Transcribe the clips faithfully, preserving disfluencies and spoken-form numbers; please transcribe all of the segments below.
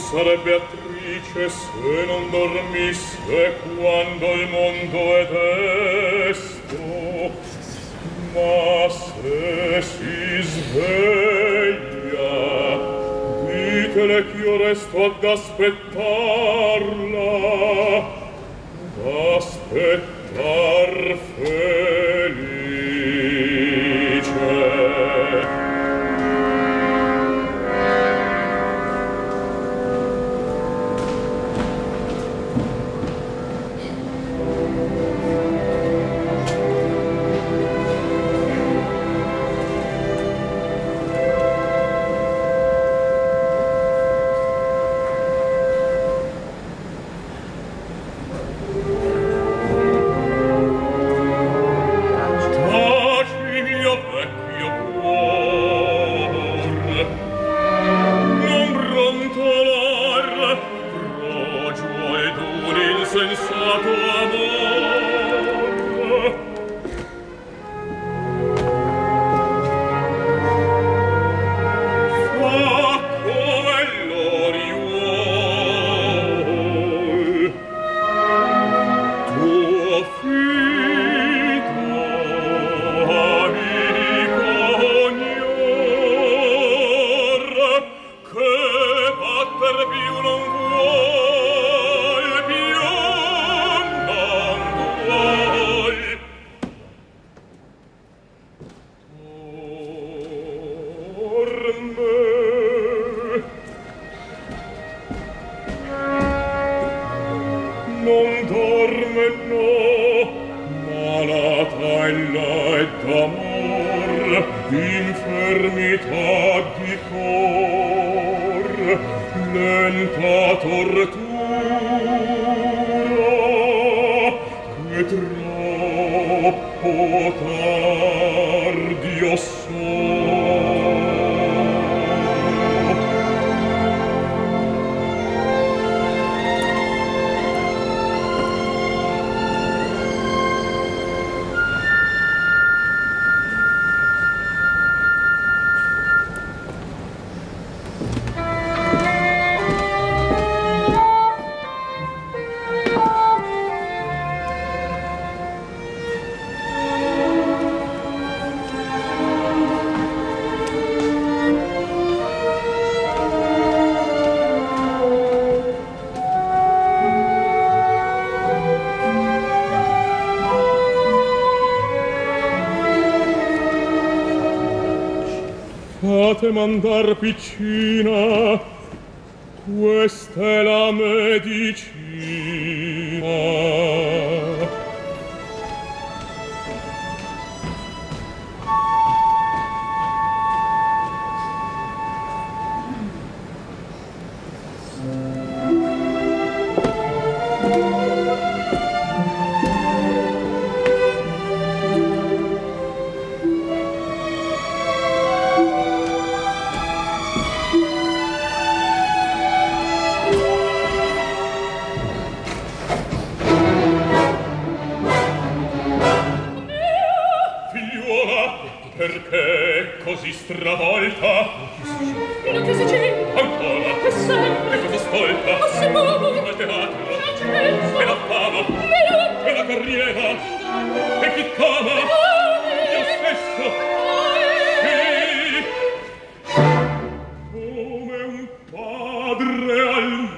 sarebbe attrice se non dormisse quando il mondo è desto, ma se si sveglia, ditele ch'io resto ad aspettarla, ad aspettar felice. Fate mandar piccina, questa è la medicina. Così stravolta? Ma che si c'è? Ancora? Che sempre? Che cosa ascolta? Ma si muove? Al teatro? Penso. E la fama? Me lo... E la carriera? E chi t'ama? Io stesso? Sì! Come un padre almeno.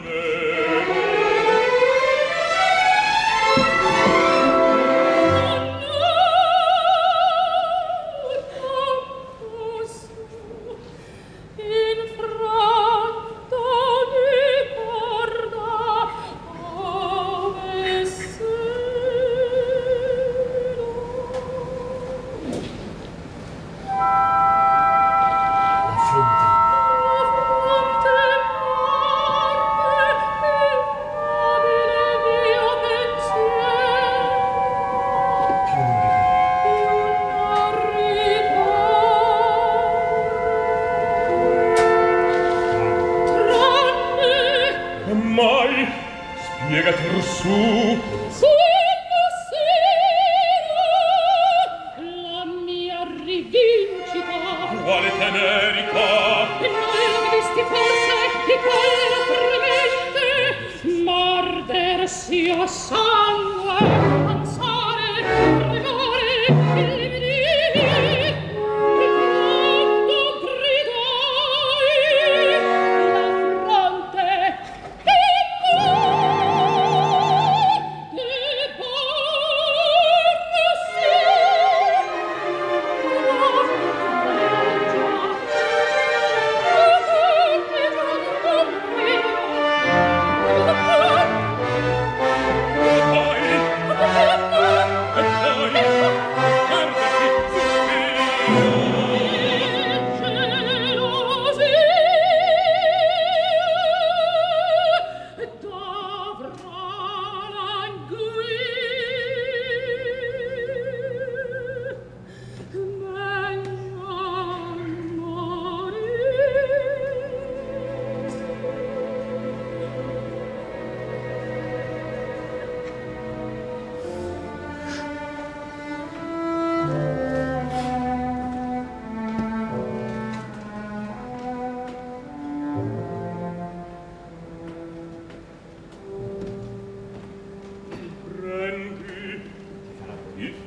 Quale temerica? E noi lo visti forse di quella premessa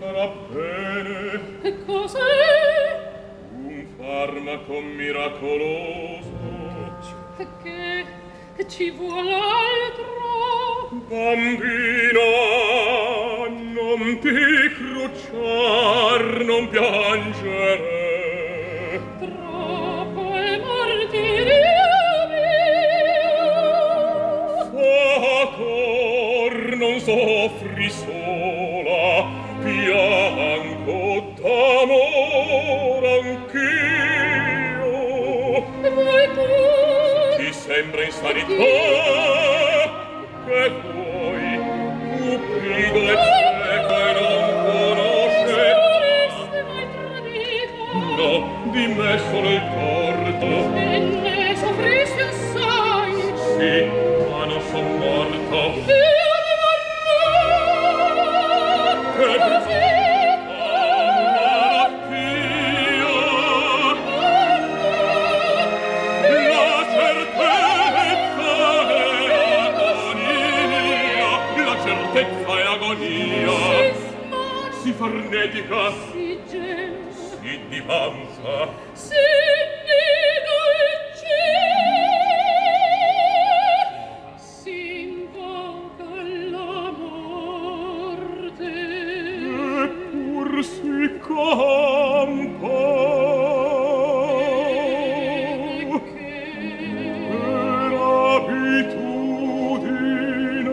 farà bene. Che cos'è? Un farmaco miracoloso. Che, che ci vuole altro? Bambina, non ti crucciar, non piangere. Troppo è martirio mio. Fa cor, non soffri sola, piango d'amor anch'io. E vuoi tu? Ti sembra in sanità che vuoi, cupido e cieco e non conosce. Saresti mai tradita? No, di me solo il torto. E ne soffristi assai? Sì, ma non son morto. Io rimarrò Che così. Si farnetica, Si gela, si divanza, si dolce, si invoca la morte. eppur si campa. Che Per abitudine.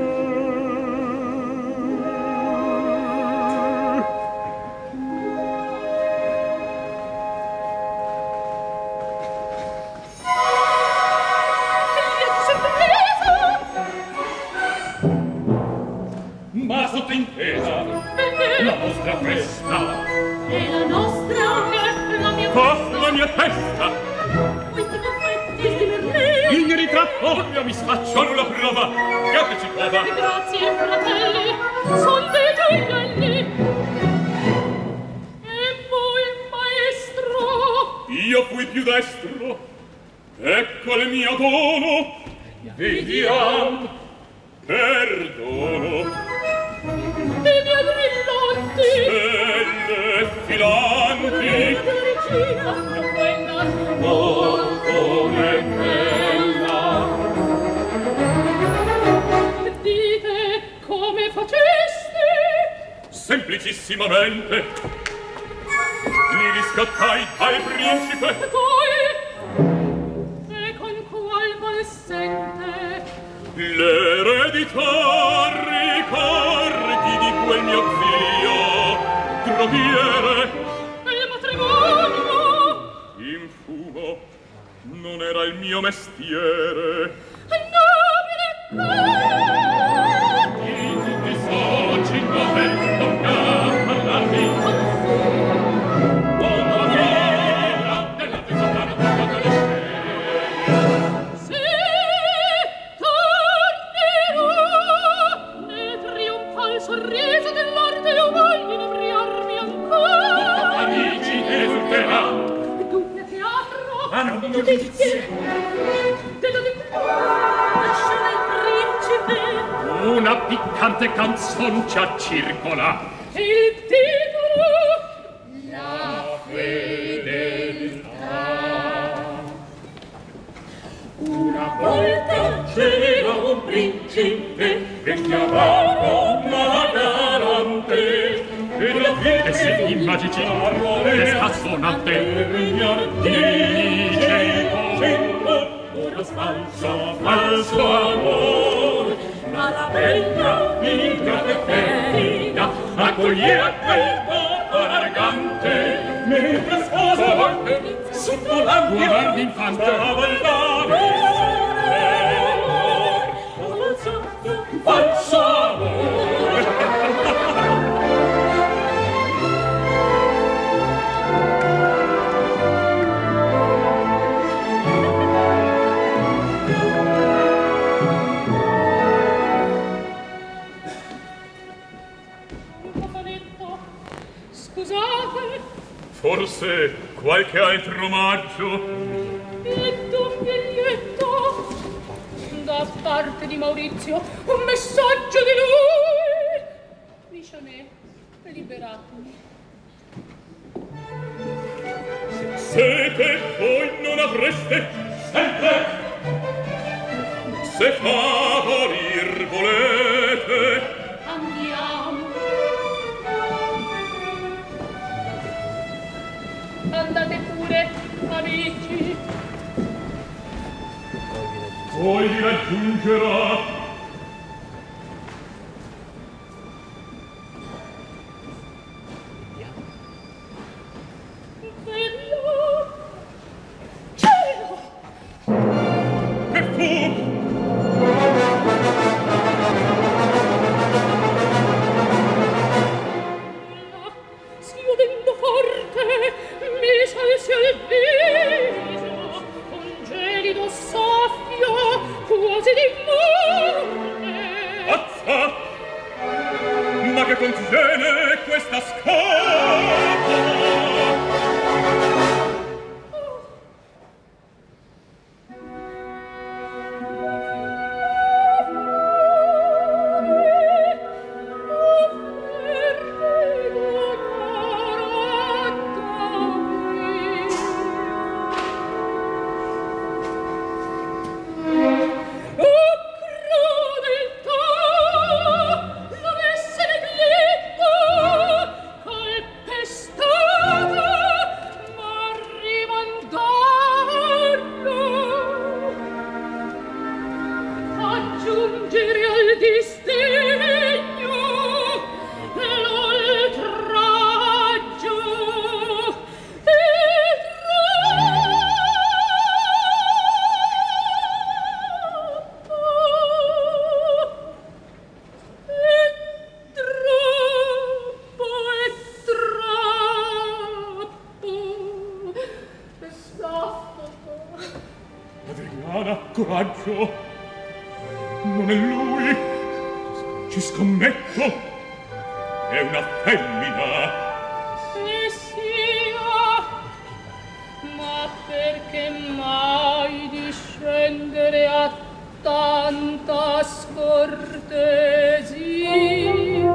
Ma sottintesa, la nostra festa, è la nostra, è la mia fa festa. la mia testa. Questi confetti, questi merlini. Il mio ritratto, io mi sfaccio nulla prova, che ci prova. Grazie, fratelli, son dei gioielli. E voi, maestro? Io fui più destro, ecco il mio dono, vediam, perdono. I miei brillanti. Stelle filanti, La regina, quella oh, come bella. dite come faceste. Semplicissimamente li riscattai al principe. E poi, e con qual malsente L'eredità ricordi di quel mio zio, drobiere, e il matrimonio in fumo, non era il mio mestiere. nobile cor. Di tutti soci dove tocca parlarmi. Oh, Maria, della tesora tocca le Se tornerò nel trionfal sorriso dell'arte io voglio inebriarmi ancora. Parigi esulterà. Dunque teatro, Ah, no, non giudizie, dello di lasciare il principe una piccante canzon ci accircola. e il titolo La fedeltà. una volta C'era un principe che chiamava Magarante e la fine e se in magici le scassonate dice ora falso falso amor ma la bella ingrata e femmina accoglieva quel dopo arrogante mentre sposa sotto l'ampia d'infante stava il dare falso amor. Scusate, Forse qualche altro omaggio? letto un biglietto da parte di Maurizio, un messaggio di lui. Dice a me, e liberato. Siete voi non avreste sempre, se favorir volete, andiamo. Andate pure, amici. Poi vi raggiungerà. Coraggio, non è lui, ci scommetto, è una femmina. E sia, ma perché mai discendere a tanta scortesia?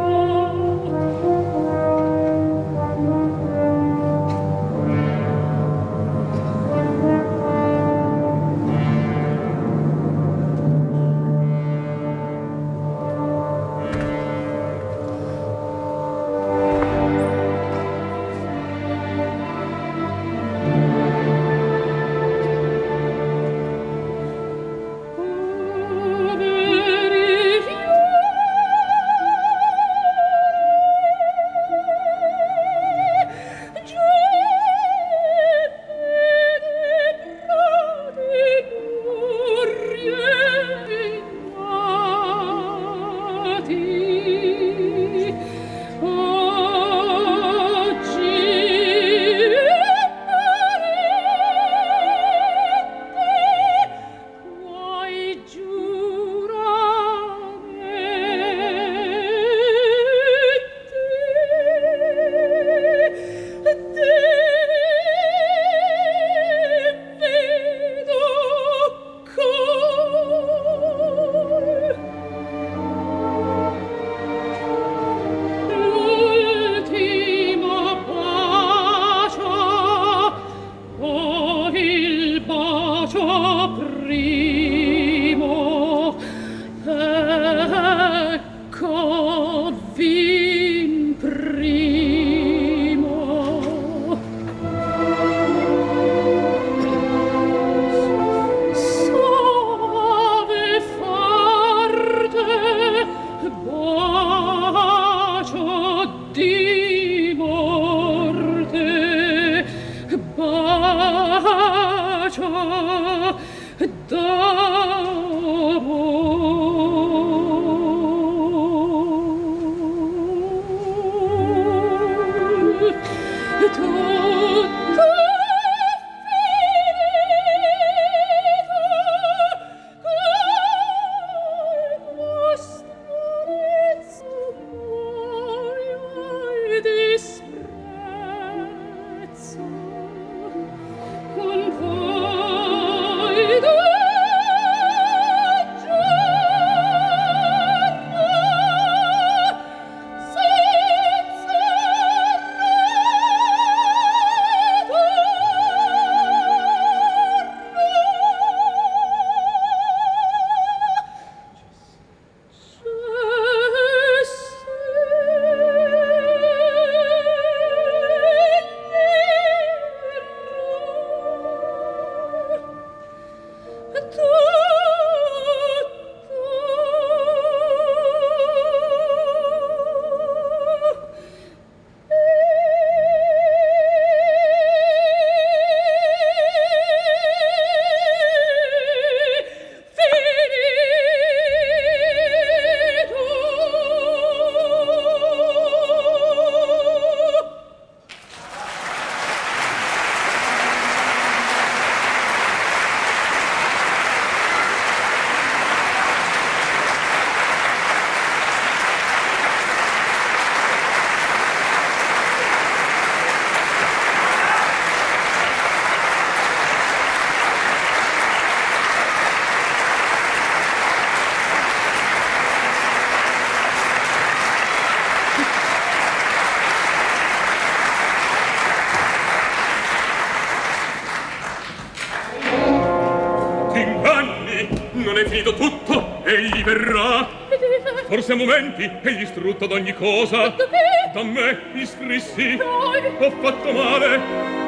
decido tutto, egli verrà. Vedete? Forse a momenti egli istrutto d'ogni cosa. Da che? Da me iscrissi. Dai. Ho fatto male.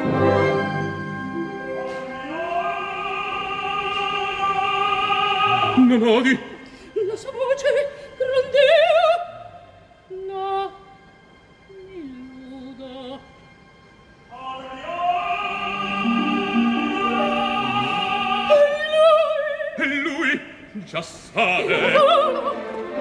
Non odi? La sua voce grandea. No, illuda. E lui già sale. Oh!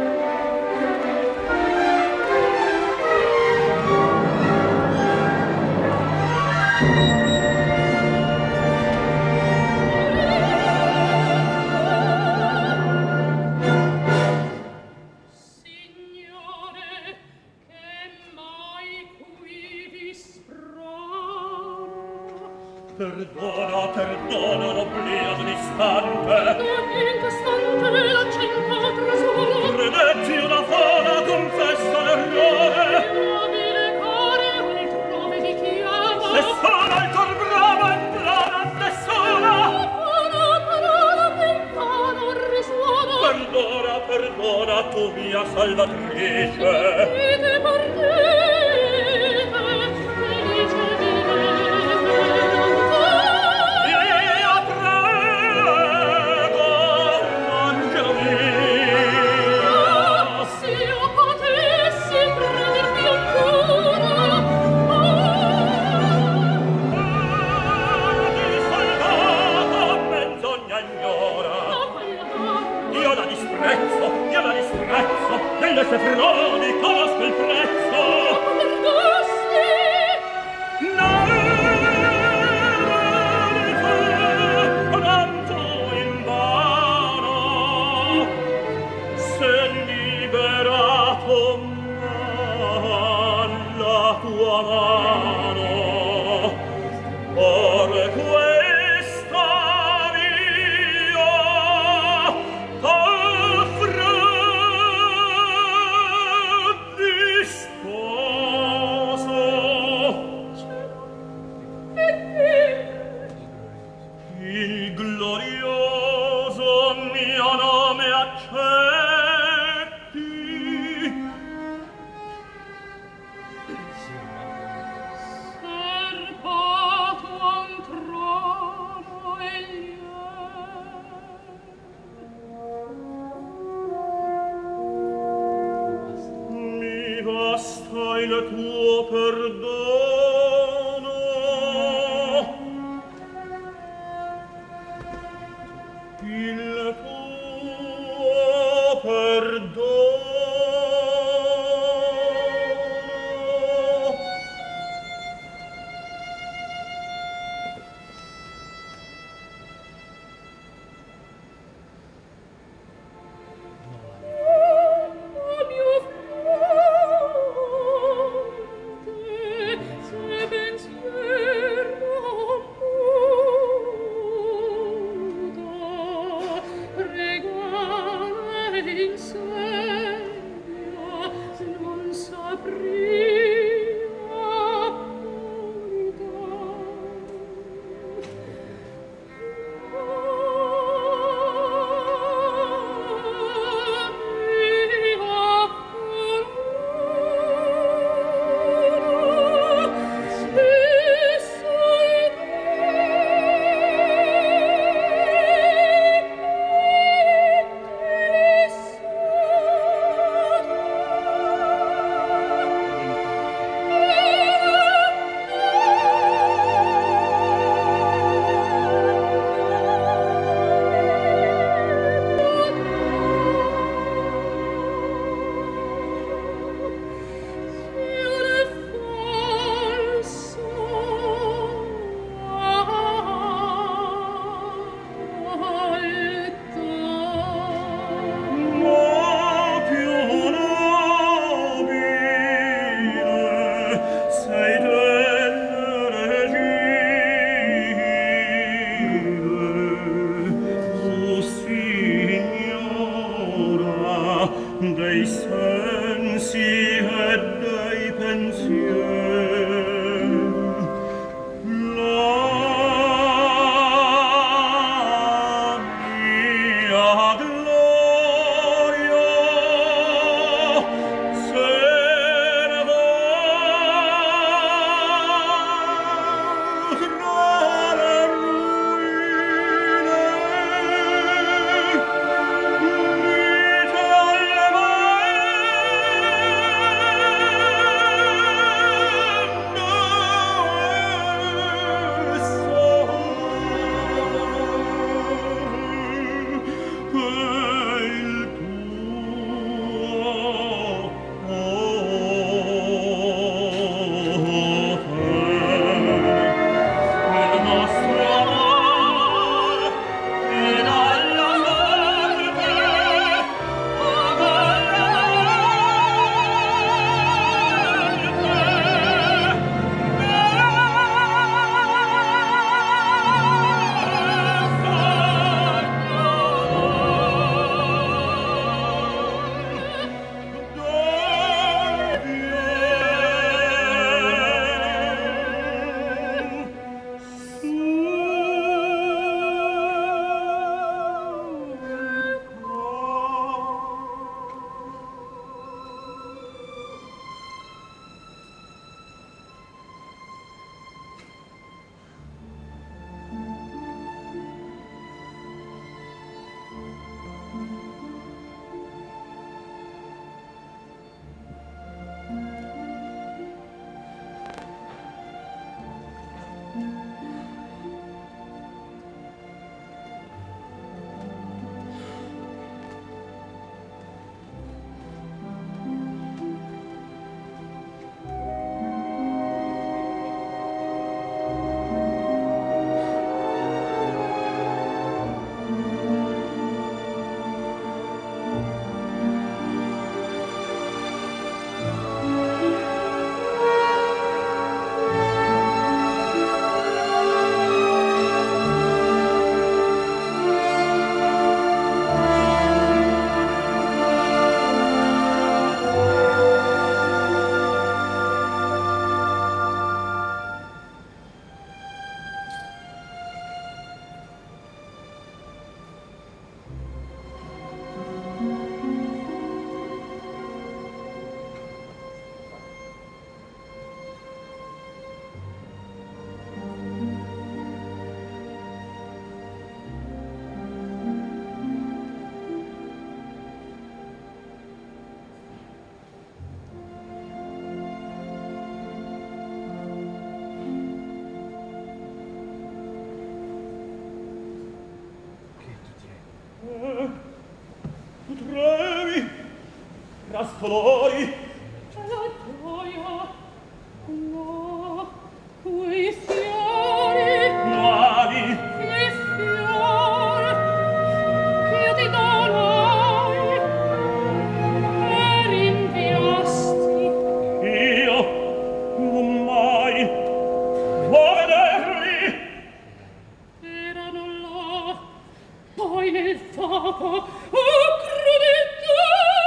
Perdona, perdona, l'oblio distante. Niente stante l'accento trasolo. Credetti una fola, confessa l'errore. Il nobile core altrove ti chiama. Se sola il cor bravo implora a te sola. Una parola che in vano risuona. Perdona, perdona, tu mia salvatrice. Partite, partite, felice vivere. Delle sue frodi conosco il prezzo. No, non fu invano. Se liberato man la tua mano, ora questa mia t'offre di sposo. Il glorioso mio nome accetti. Serpato un trono egli è. Mi basta il tuo perdono. Il tuo perdono. Oh mio fronte, se pensier non muta, regale insegna, non sapria colori. La gioia, no, quei fiori. Quali? Che fior che ti donai e rinviasti. Io non mai può vederli. Erano là, poi nel fuoco, oh crudetà,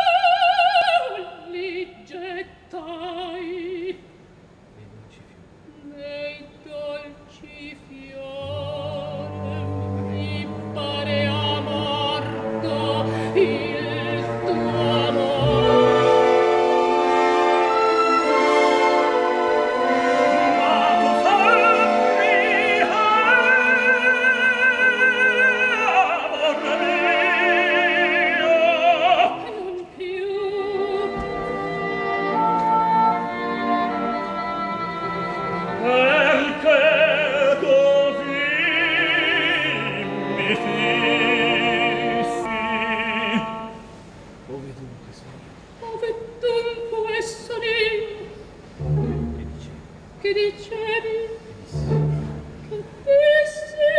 li gettai. Nei dolci fiori mi parea morto il tuo amore. Ma tu sappi, amor mio, Non più perché così mi fissi. Ove dunque sono? ove dunque sonin Che dicevi? che dicevi che dissi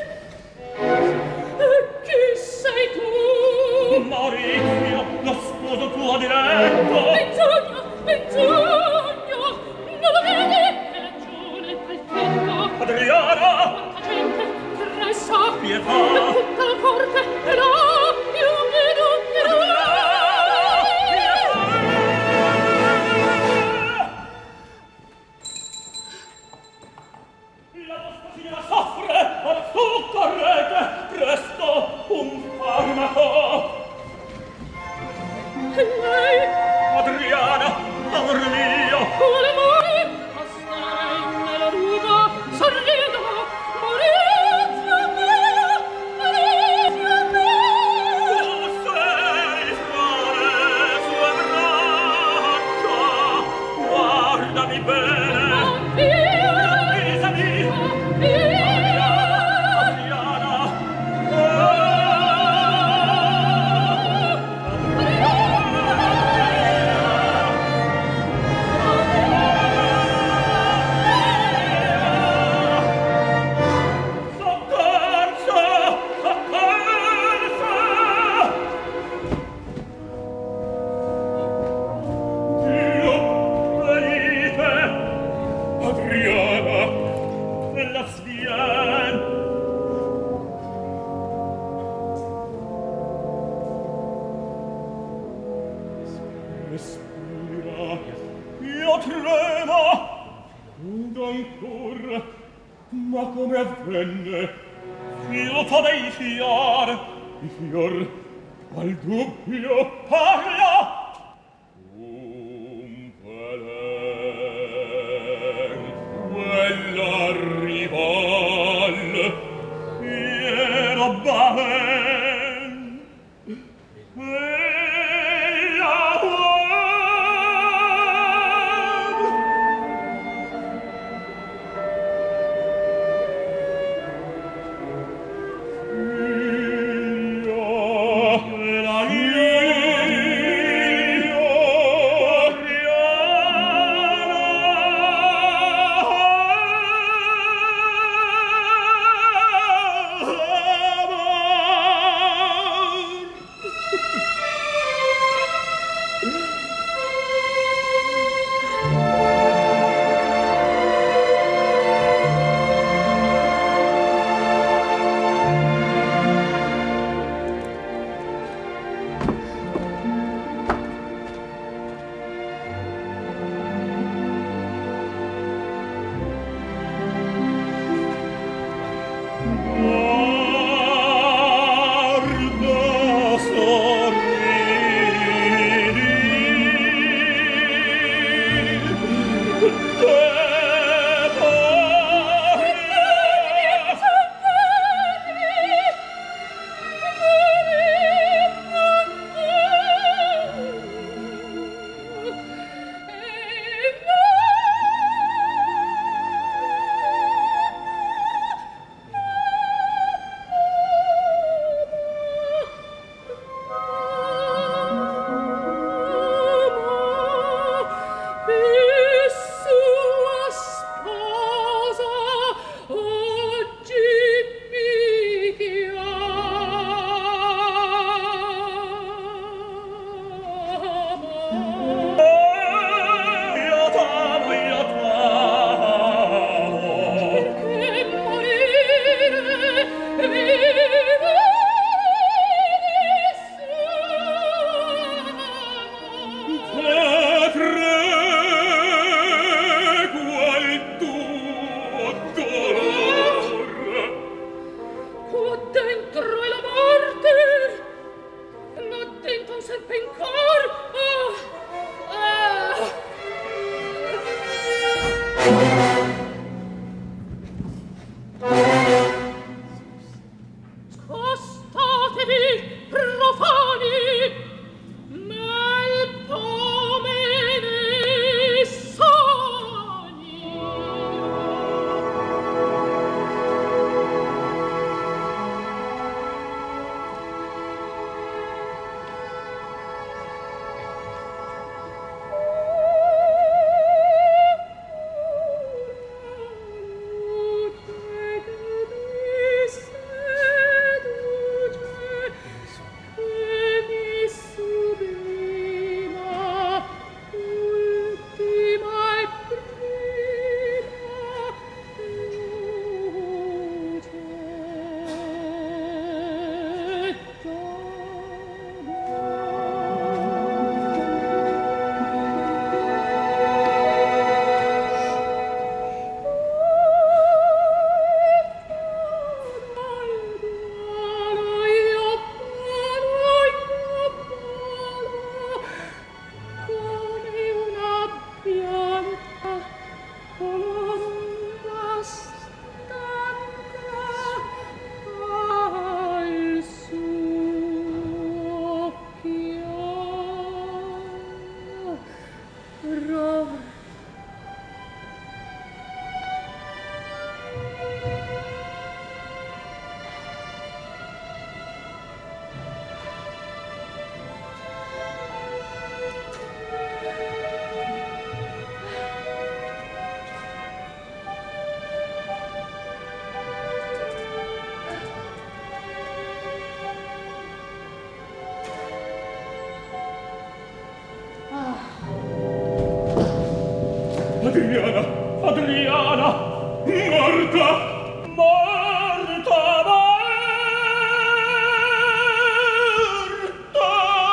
e chi sei tu? Maurizio, lo sposo tuo diletto. Menzogna, menzogna, non lo vedi? È ragione al tempo. Adriana, Quanta gente pressa, pietà. e tutta la corte e là, io vedo, io La vostra signora soffre, or soccorrete, presto, un farmaco. e lei, Adriana, amor mio, quale mai? Astai nella ruga, sorrido, Maurizio mio, Maurizio mio. tu sei suave sua braccia, guardami bene, avvisami, Adriana, soccorso, soccorso! Dio, venite! Adriana, la svien! Respira, io tremo, ed ancor, ma come avvenne? Fiuto dei fior, i fior, al dubbio parla! Un pelen, quella rival, fiero baven, e la uom. Io, la io, Adriana, Adriana, morta, morta, morta.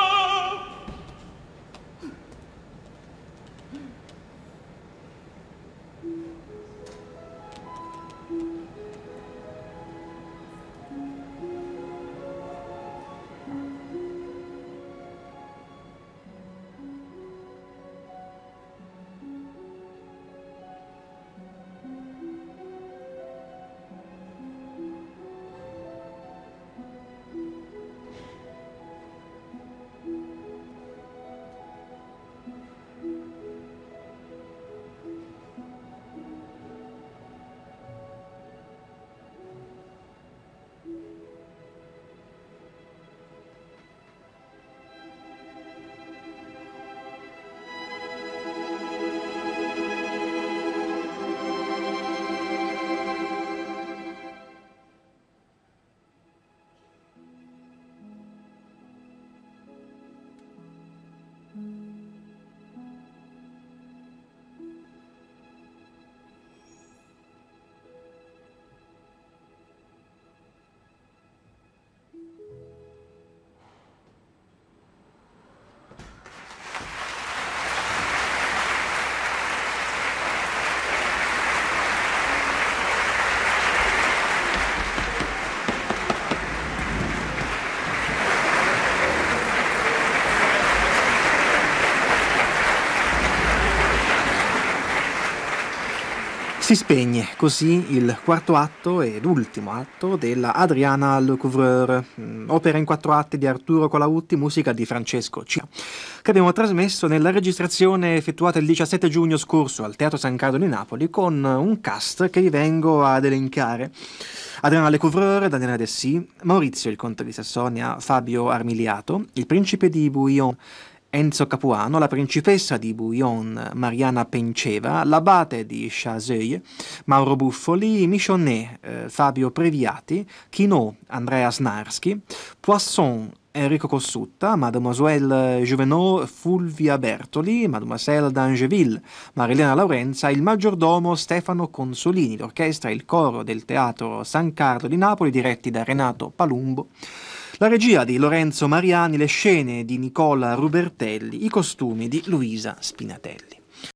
Si spegne così il quarto atto ed ultimo atto della Adriana Lecouvreur, opera in quattro atti di Arturo Colautti, musica di Francesco Cina, che abbiamo trasmesso nella registrazione effettuata il diciassette giugno scorso al Teatro San Carlo di Napoli, con un cast che vi vengo ad elencare: Adriana Lecouvreur, Daniela Dessì, Maurizio il Conte di Sassonia, Fabio Armiliato, il Principe di Bouillon Enzo Capuano, la principessa di Bouillon Mariana Penceva, l'abate di Chazeuil Mauro Buffoli, Michonnet eh, Fabio Previati, Quinault Andrea Snarsky, Poisson Enrico Cossutta, Mademoiselle Juvenot Fulvia Bertoli, Mademoiselle d'Angeville Marilena Laurenza, il maggiordomo Stefano Consolini, l'orchestra e il coro del Teatro San Carlo di Napoli diretti da Renato Palumbo, la regia di Lorenzo Mariani, le scene di Nicola Rubertelli, i costumi di Luisa Spinatelli.